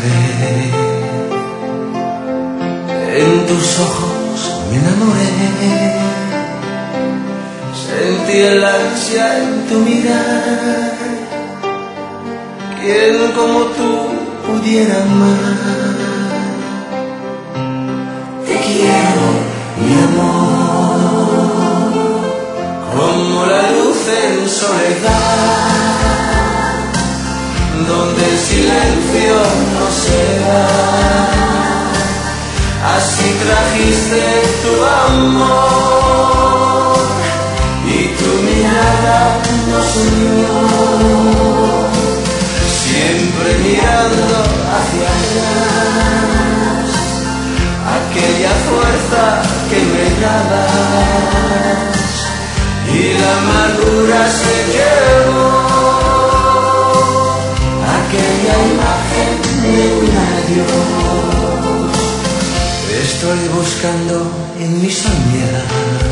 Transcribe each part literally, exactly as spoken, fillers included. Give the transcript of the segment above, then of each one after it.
vez. En tus ojos me enamoré, sentí el ansia en tu mirar. ¿Quién como tú pudiera amar? Te quiero, mi amor, como la luz en soledad, donde el silencio no se va. Así trajiste tu amor y tu mirada nos unió, siempre mirando hacia atrás, aquella fuerza que me dabas, y la amargura se llevó aquella imagen de un adiós. Estoy buscando en mi soñar,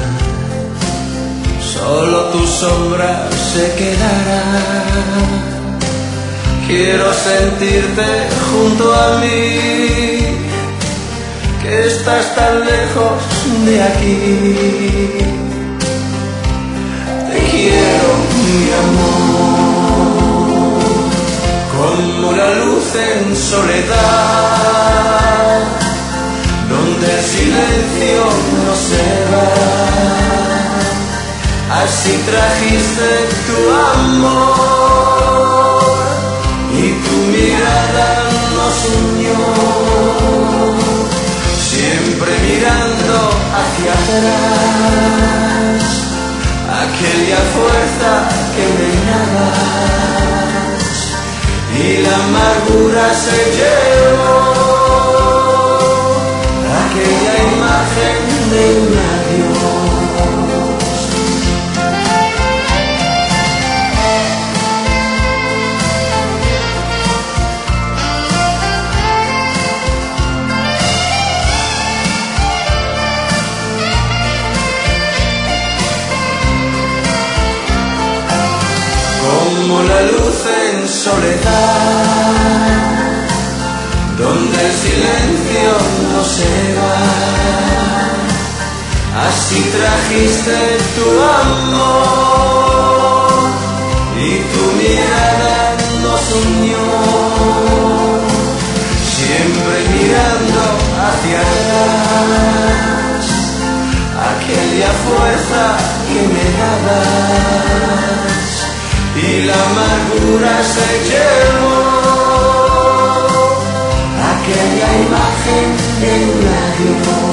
solo tu sombra se quedará. Quiero sentirte junto a mí, que estás tan lejos de aquí. Te quiero, mi amor, como la luz en soledad, donde el silencio no se va. Así trajiste tu amor y tu mirada nos unió, siempre mirando hacia atrás, aquella fuerza que me dabas, y la amargura se llevó aquella imagen de un adiós. Como la luz en soledad, donde el silencio no se va. Así trajiste tu amor y tu mirada nos unió, siempre mirando hacia atrás, aquella fuerza que me dabas, y la amargura se llevó aquella imagen de un adiós.